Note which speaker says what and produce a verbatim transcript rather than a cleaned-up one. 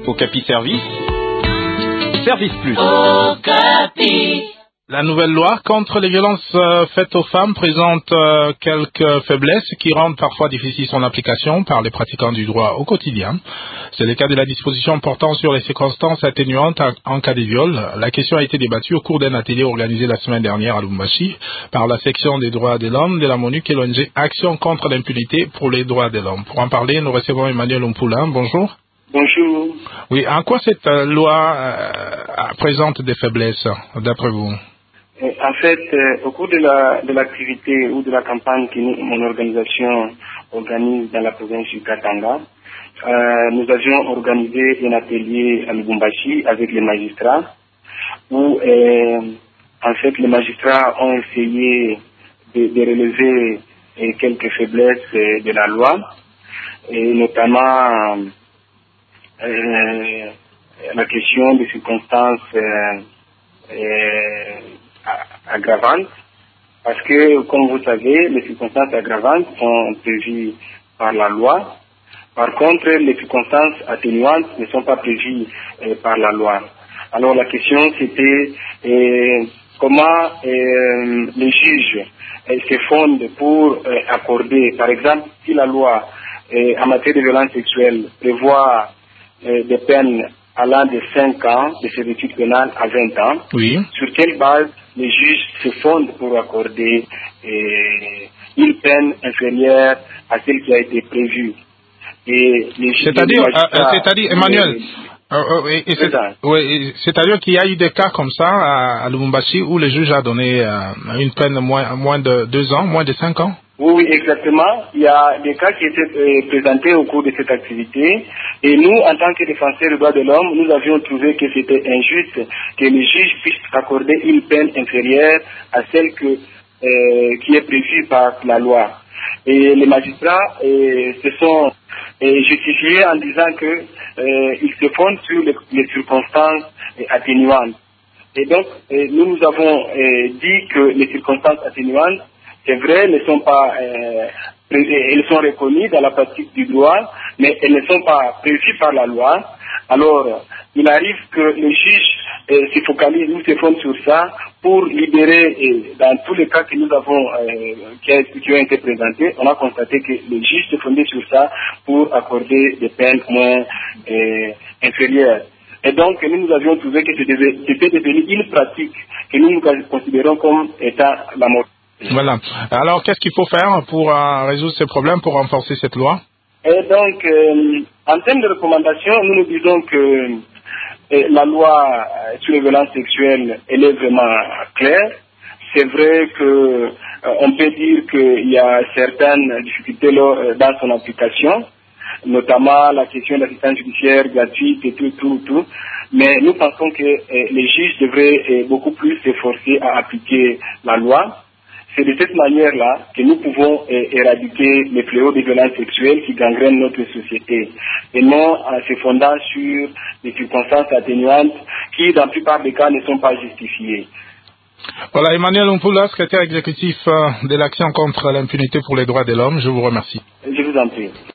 Speaker 1: Okapi Service, Service Plus.
Speaker 2: Okapi.
Speaker 1: La nouvelle loi contre les violences euh, faites aux femmes présente euh, quelques faiblesses qui rendent parfois difficile son application par les pratiquants du droit au quotidien. C'est le cas de la disposition portant sur les circonstances atténuantes en cas de viol. La question a été débattue au cours d'un atelier organisé la semaine dernière à Lubumbashi par la section des droits de l'homme de la MONUC et l'O N G Action contre l'impunité pour les droits de l'homme. Pour en parler, nous recevons Emmanuel Umpoula. Bonjour.
Speaker 3: Bonjour.
Speaker 1: Oui, en quoi cette euh, loi euh, présente des faiblesses, d'après vous?
Speaker 3: En fait, euh, au cours de la de l'activité ou de la campagne que nous, mon organisation organise dans la province du Katanga, euh, nous avions organisé un atelier à Lubumbashi avec les magistrats où, euh, en fait, les magistrats ont essayé de, de relever euh, quelques faiblesses euh, de la loi, et notamment euh, la question des circonstances euh, euh, aggravantes, parce que, comme vous savez, les circonstances aggravantes sont prévues par la loi. Par contre, les circonstances atténuantes ne sont pas prévues euh, par la loi. Alors la question c'était euh, comment euh, les juges euh, se fondent pour euh, accorder, par exemple, si la loi euh, en matière de violence sexuelle prévoit euh, des peines allant de cinq ans de servitude pénale à vingt ans,
Speaker 1: oui.
Speaker 3: Sur quelle base les juges se fondent pour accorder euh, une peine inférieure à celle qui a été prévue. Et les juges,
Speaker 1: C'est-à-dire,
Speaker 3: les magistrats,
Speaker 1: euh, c'est-à-dire, Emmanuel,
Speaker 3: les,
Speaker 1: euh, euh, et, et c'est, oui, c'est-à-dire qu'il y a eu des cas comme ça à, à Lubumbashi où le juge a donné euh, une peine moins, moins de deux ans, moins de cinq ans?
Speaker 3: Oui, oui, exactement. Il y a des cas qui étaient euh, présentés au cours de cette activité. Et nous, en tant que défenseurs des droits de l'homme, nous avions trouvé que c'était injuste que les juges puissent accorder une peine inférieure à celle que, euh, qui est prévue par la loi. Et les magistrats euh, se sont euh, justifiés en disant qu'ils euh, se fondent sur les, les circonstances euh, atténuantes. Et donc, euh, nous nous avons euh, dit que les circonstances atténuantes, c'est vrai, elles ne sont pas, euh, elles sont reconnues dans la pratique du droit, mais elles ne sont pas prévues par la loi. Alors, il arrive que les juges euh, se focalisent ou se fondent sur ça pour libérer, et dans tous les cas que nous avons, euh, qui, a, qui ont été présentés, on a constaté que les juges se fondaient sur ça pour accorder des peines moins euh, inférieures. Et donc, nous, nous avions trouvé que c'était devenu une pratique que nous, nous considérons comme étant la mort.
Speaker 1: Voilà. Alors, qu'est-ce qu'il faut faire pour euh, résoudre ces problèmes, pour renforcer cette loi?
Speaker 3: Et donc, euh, en termes de recommandations, nous nous disons que euh, la loi sur les violences sexuelles, elle est vraiment claire. C'est vrai que euh, on peut dire qu'il y a certaines difficultés là, dans son application, notamment la question de l'assistance judiciaire gratuite et tout, tout, tout. Mais nous pensons que euh, les juges devraient euh, beaucoup plus s'efforcer à appliquer la loi. C'est de cette manière-là que nous pouvons euh, éradiquer les fléaux des violences sexuelles qui gangrènent notre société, et non en se fondant sur des circonstances atténuantes qui, dans la plupart des cas, ne sont pas justifiées.
Speaker 1: Voilà, Emmanuel Umpoula, secrétaire exécutif de l'Action contre l'impunité pour les droits de l'homme, je vous remercie.
Speaker 3: Je vous en prie.